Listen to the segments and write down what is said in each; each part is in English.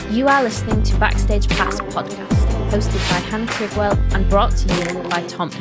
You are listening to Backstage Pass podcast, hosted by Hannah Trigwell and brought to you by Tom.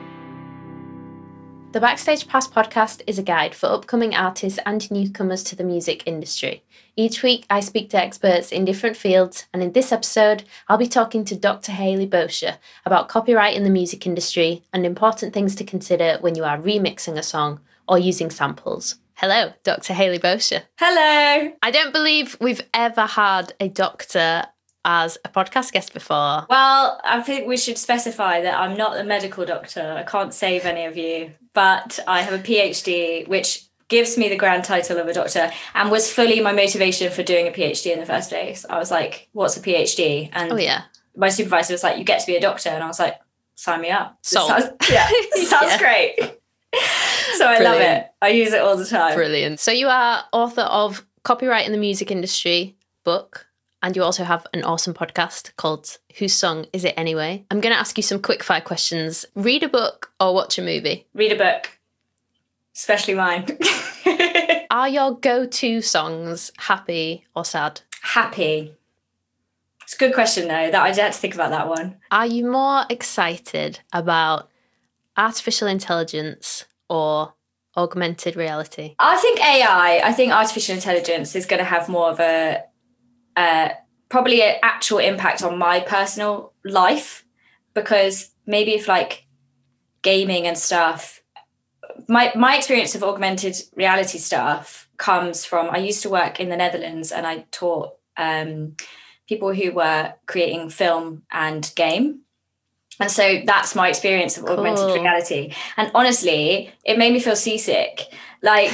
The Backstage Pass podcast is a guide for upcoming artists and newcomers to the music industry. Each week, I speak to experts in different fields, and in this episode, I'll be talking to Dr. Hayley Bosher about copyright in the music industry and important things to consider when you are remixing a song or using samples. Hello, Dr. Hayley Bosher. Hello. I don't believe we've ever had a doctor as a podcast guest before. Well, I think we should specify that I'm not a medical doctor. I can't save any of you, but I have a PhD, which gives me the grand title of a doctor and was fully my motivation for doing a PhD in the first place. I was like, what's a PhD? And my supervisor was like, you get to be a doctor. And I was like, sign me up. Sold. Sounds great. So I love it. I use it all the time. Brilliant. So you are author of Copyright in the Music Industry book, and you also have an awesome podcast called Whose Song Is It Anyway? I'm going to ask you some quick fire questions. Read a book or watch a movie? Read a book, especially mine. Are your go-to songs happy or sad? Happy. It's a good question, though. That I had to think about that one. Are you more excited about artificial intelligence or augmented reality? I think AI. I think artificial intelligence is going to have more of a probably an actual impact on my personal life, because maybe if like gaming and stuff, my experience of augmented reality stuff comes from, I used to work in the Netherlands and I taught people who were creating film and game. And so that's my experience of augmented reality. And honestly, it made me feel seasick. Like,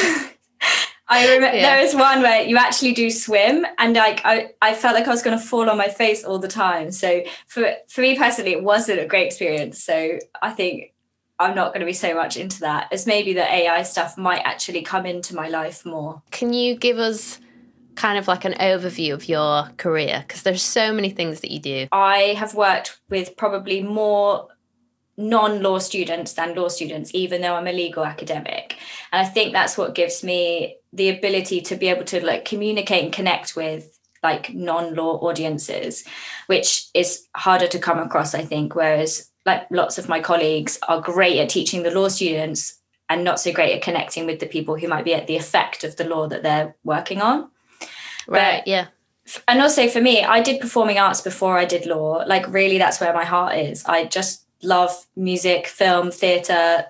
I remember there was one where you actually do swim, and like I felt like I was going to fall on my face all the time. So for me personally, it wasn't a great experience. So I think I'm not going to be so much into that, as maybe the AI stuff might actually come into my life more. Can you give us kind of like an overview of your career? Because there's so many things that you do. I have worked with probably more non-law students than law students, even though I'm a legal academic. And I think that's what gives me the ability to be able to like communicate and connect with like non-law audiences, which is harder to come across, I think. Whereas like lots of my colleagues are great at teaching the law students and not so great at connecting with the people who might be at the effect of the law that they're working on. Right, yeah. And also for me, I did performing arts before I did law. Like really, that's where my heart is. I just love music, film, theatre.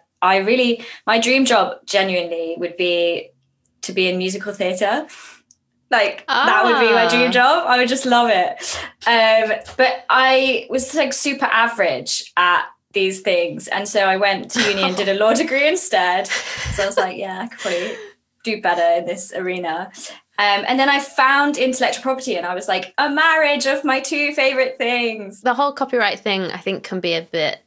My dream job genuinely would be to be in musical theatre. Like that would be my dream job. I would just love it. But I was like super average at these things. And so I went to uni and did a law degree instead. So I was like, yeah, I could probably do better in this arena. And then I found intellectual property and I was like, a marriage of my two favourite things. The whole copyright thing, I think, can be a bit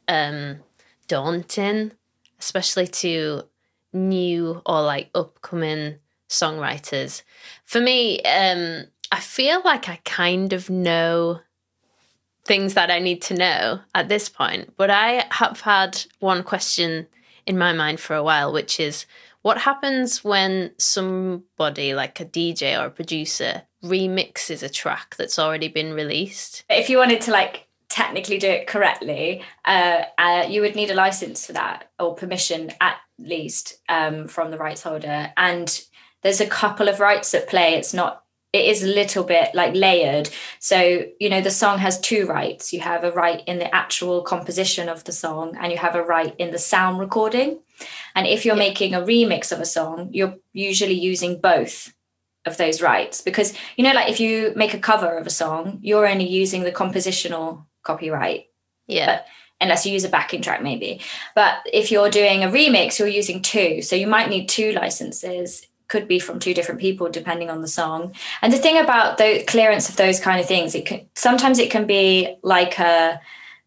daunting, especially to new or like upcoming songwriters. For me, I feel like I kind of know things that I need to know at this point. But I have had one question in my mind for a while, which is, what happens when somebody like a DJ or a producer remixes a track that's already been released? If you wanted to like technically do it correctly, you would need a license for that, or permission at least from the rights holder. And there's a couple of rights at play. It is a little bit like layered. So, the song has two rights. You have a right in the actual composition of the song, and you have a right in the sound recording. And if you're making a remix of a song, you're usually using both of those rights, because, like if you make a cover of a song, you're only using the compositional copyright. Yeah. Unless you use a backing track, maybe. But if you're doing a remix, you're using two. So you might need two licenses. Could be from two different people depending on the song. And the thing about the clearance of those kind of things, sometimes it can be like a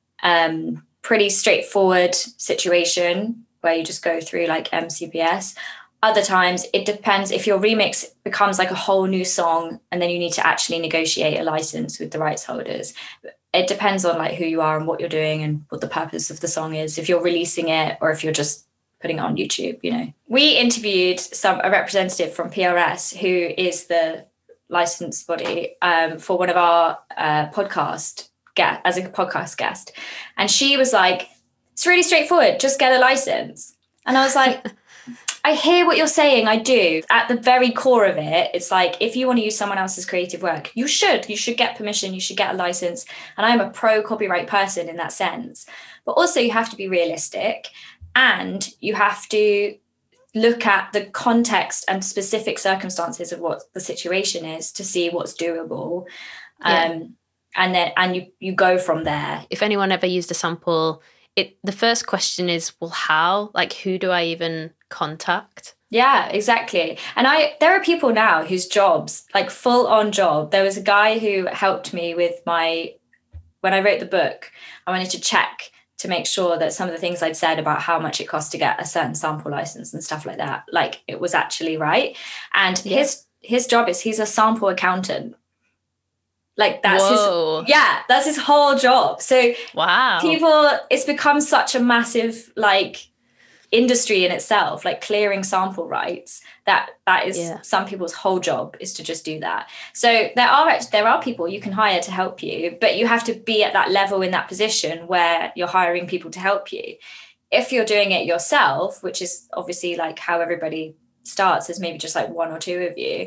pretty straightforward situation where you just go through like MCPS. Other times it depends if your remix becomes like a whole new song and then you need to actually negotiate a license with the rights holders. It depends on like who you are and what you're doing and what the purpose of the song is, if you're releasing it or if you're just putting it on YouTube, We interviewed a representative from PRS who is the license body for one of our podcast guest, and she was like, it's really straightforward, just get a license. And I was like, I hear what you're saying, I do. At the very core of it, it's like, if you want to use someone else's creative work, you should get permission, you should get a license. And I'm a pro copyright person in that sense. But also you have to be realistic, and you have to look at the context and specific circumstances of what the situation is to see what's doable. And you go from there. If anyone ever used a sample, the first question is, well, how? Like, who do I even contact? Yeah, exactly. And there are people now whose jobs, like full on job. There was a guy who helped me with when I wrote the book, I wanted to check to make sure that some of the things I'd said about how much it costs to get a certain sample license and stuff like that, like it was actually right. And his job is, he's a sample accountant. Like that's that's his whole job. So wow, it's become such a massive like industry in itself, like clearing sample rights, that is some people's whole job is to just do that. So there are people you can hire to help you, but you have to be at that level in that position where you're hiring people to help you. If you're doing it yourself, which is obviously like how everybody starts, is maybe just like one or two of you,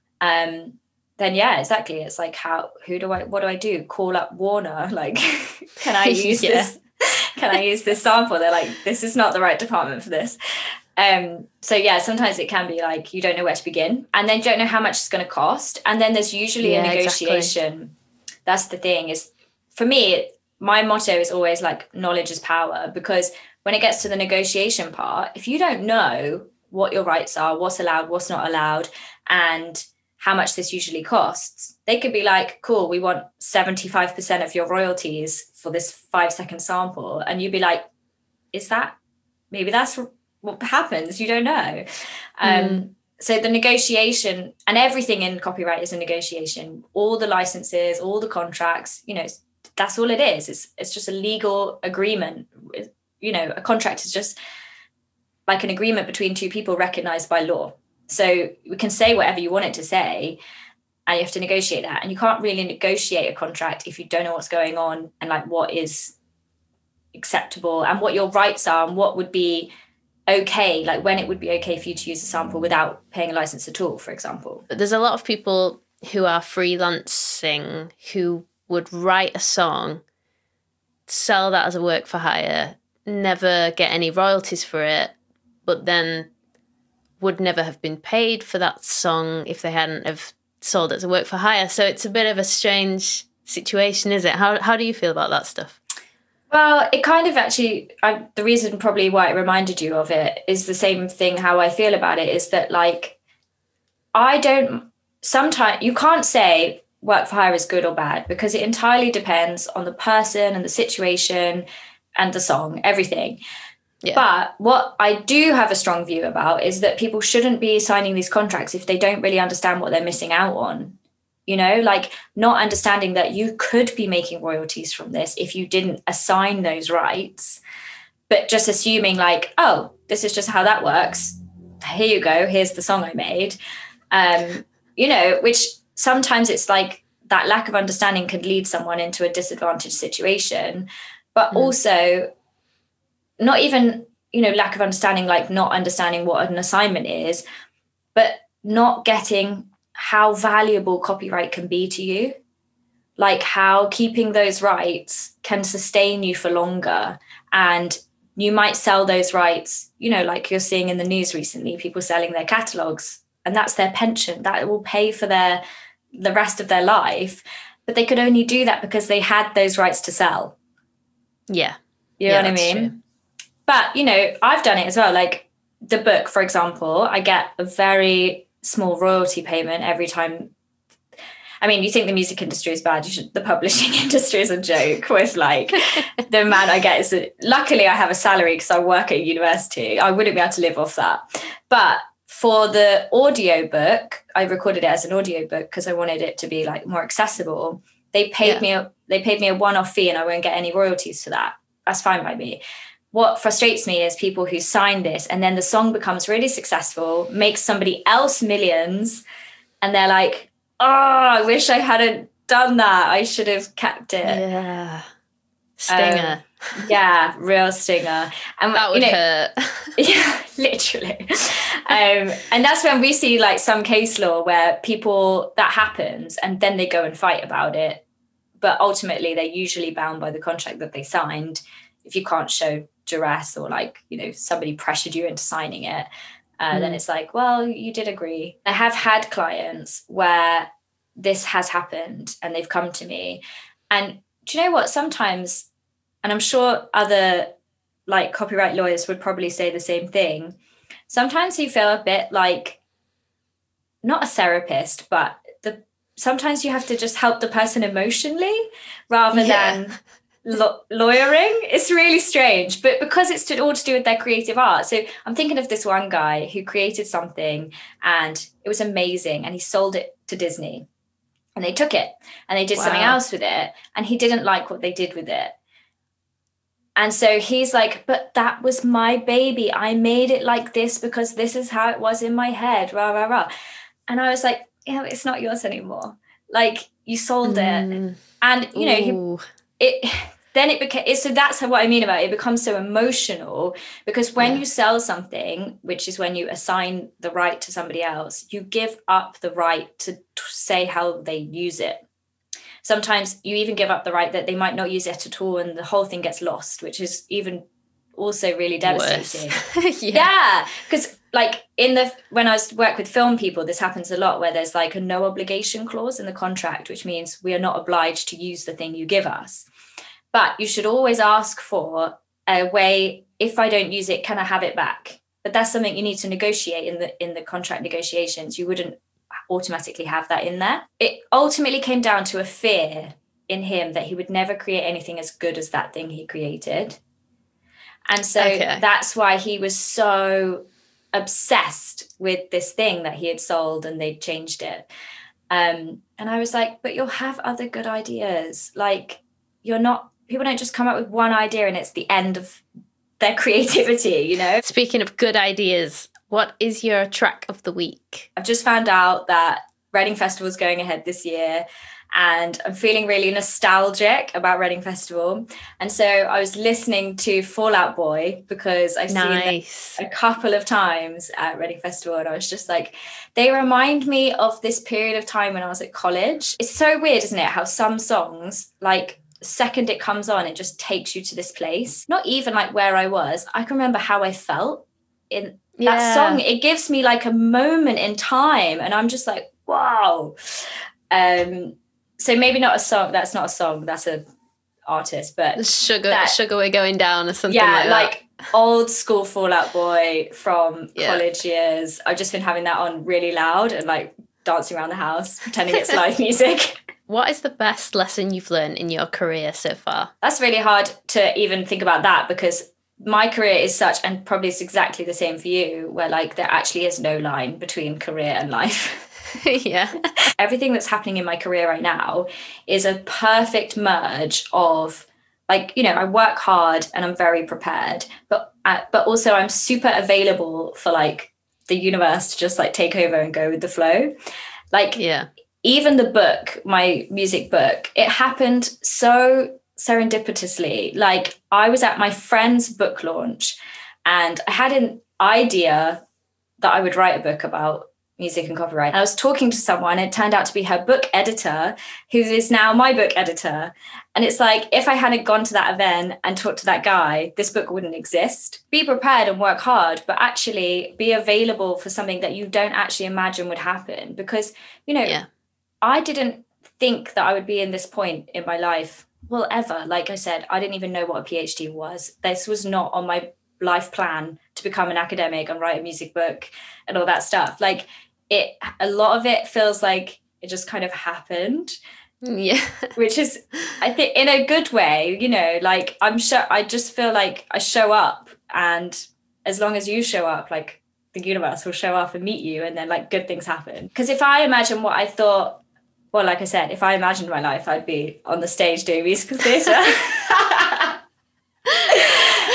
then yeah, exactly. It's like, what do I do? Call up Warner, like, can I use this? Can I use this sample? They're like, this is not the right department for this. So yeah, sometimes it can be like, you don't know where to begin, and then you don't know how much it's going to cost. And then there's usually a negotiation. Exactly. That's the thing, is for me, my motto is always like, knowledge is power, because when it gets to the negotiation part, if you don't know what your rights are, what's allowed, what's not allowed, and how much this usually costs, they could be like, cool, we want 75% of your royalties for this 5-second sample. And you'd be like, maybe that's what happens. You don't know. So the negotiation, and everything in copyright is a negotiation, all the licenses, all the contracts, that's all it is. It's just a legal agreement. A contract is just like an agreement between two people recognized by law. So we can say whatever you want it to say, and you have to negotiate that. And you can't really negotiate a contract if you don't know what's going on and like what is acceptable and what your rights are and what would be okay, like when it would be okay for you to use a sample without paying a license at all, for example. But there's a lot of people who are freelancing who would write a song, sell that as a work for hire, never get any royalties for it, but then would never have been paid for that song if they hadn't have sold it as a work for hire. So it's a bit of a strange situation, is it? How do you feel about that stuff? Well, it kind of actually, the reason probably why it reminded you of it is the same thing how I feel about it, is that like, sometimes you can't say work for hire is good or bad, because it entirely depends on the person and the situation and the song, everything. Yeah. But what I do have a strong view about is that people shouldn't be signing these contracts if they don't really understand what they're missing out on. Like not understanding that you could be making royalties from this if you didn't assign those rights, but just assuming like, oh, this is just how that works. Here you go. Here's the song I made. Which sometimes it's like that lack of understanding can lead someone into a disadvantaged situation, but also not even, lack of understanding, like not understanding what an assignment is, but not getting how valuable copyright can be to you, like how keeping those rights can sustain you for longer. And you might sell those rights, like you're seeing in the news recently, people selling their catalogs, and that's their pension that will pay for the rest of their life. But they could only do that because they had those rights to sell. Yeah. You know what I mean? True. But, I've done it as well. Like the book, for example, I get a very small royalty payment every time. I mean, you think the music industry is bad. The publishing industry is a joke with like the amount I get. Luckily, I have a salary because I work at university. I wouldn't be able to live off that. But for the audio book, I recorded it as an audio book because I wanted it to be like more accessible. They paid me a one-off fee, and I won't get any royalties for that. That's fine by me. What frustrates me is people who sign this and then the song becomes really successful, makes somebody else millions, and they're like, I wish I hadn't done that. I should have kept it. Yeah. Stinger. Yeah, real stinger. And that would hurt. Yeah, literally. And that's when we see like some case law where people, that happens and then they go and fight about it. But ultimately they're usually bound by the contract that they signed. If you can't show duress or like, you know, somebody pressured you into signing it, then it's like, well, you did agree. I have had clients where this has happened and they've come to me. And do you know what? Sometimes, and I'm sure other like copyright lawyers would probably say the same thing. Sometimes you feel a bit like, not a therapist, but sometimes you have to just help the person emotionally rather than lawyering. It's really strange, but because it's all to do with their creative art. So I'm thinking of this one guy who created something and it was amazing and he sold it to Disney and they took it and they did something else with it and he didn't like what they did with it. And so he's like, but that was my baby. I made it like this because this is how it was in my head, rah, rah, rah. And I was like, yeah, it's not yours anymore. Like you sold it. And, you know, it became, so that's what I mean about it. It becomes so emotional because when you sell something, which is when you assign the right to somebody else, you give up the right to say how they use it. Sometimes you even give up the right that they might not use it at all and the whole thing gets lost, which is even also really devastating. Yeah, because like when I work with film people, this happens a lot where there's like a no obligation clause in the contract, which means we are not obliged to use the thing you give us. But you should always ask for a way, if I don't use it, can I have it back? But that's something you need to negotiate in the contract negotiations. You wouldn't automatically have that in there. It ultimately came down to a fear in him that he would never create anything as good as that thing he created. And so that's why he was so obsessed with this thing that he had sold and they'd changed it. And I was like, but you'll have other good ideas. Like people don't just come up with one idea and it's the end of their creativity, you know? Speaking of good ideas, what is your track of the week? I've just found out that Reading Festival is going ahead this year and I'm feeling really nostalgic about Reading Festival. And so I was listening to Fall Out Boy because I've seen them a couple of times at Reading Festival and I was just like, they remind me of this period of time when I was at college. It's so weird, isn't it? How some songs, like the second it comes on, it just takes you to this place. Not even like where I was. I can remember how I felt in that song. It gives me like a moment in time and I'm just like, wow. So maybe not a song. That's not a song. That's an artist, but Sugar We're Going Down or something like that. Like old school Fall Out Boy from college years. I've just been having that on really loud and like dancing around the house, pretending it's live music. What is the best lesson you've learned in your career so far? That's really hard to even think about that because my career is such, and probably it's exactly the same for you, where like there actually is no line between career and life. Yeah. Everything that's happening in my career right now is a perfect merge of like, you know, I work hard and I'm very prepared, but also I'm super available for like the universe to just like take over and go with the flow. Like, even the book, my music book, it happened so serendipitously. Like I was at my friend's book launch and I had an idea that I would write a book about music and copyright. And I was talking to someone, it turned out to be her book editor, who is now my book editor. And it's like, if I hadn't gone to that event and talked to that guy, this book wouldn't exist. Be prepared and work hard, but actually be available for something that you don't actually imagine would happen. Because, you know, I didn't think that I would be in this point in my life, well, ever. Like I said, I didn't even know what a PhD was. This was not on my life plan to become an academic and write a music book and all that stuff. Like a lot of it feels like it just kind of happened. Yeah. Which is, I think, in a good way, you know, like I'm sure, I just feel like I show up, and as long as you show up, like the universe will show up and meet you, and then like good things happen. Because if I imagine what I thought, well, like I said, if I imagined my life, I'd be on the stage doing musical theatre.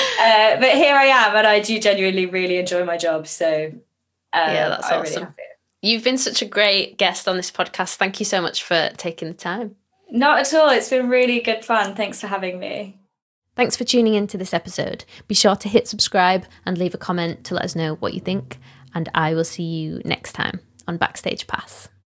But here I am, and I do genuinely really enjoy my job. So that's I'm awesome. really happy. You've been such a great guest on this podcast. Thank you so much for taking the time. Not at all. It's been really good fun. Thanks for having me. Thanks for tuning into this episode. Be sure to hit subscribe and leave a comment to let us know what you think. And I will see you next time on Backstage Pass.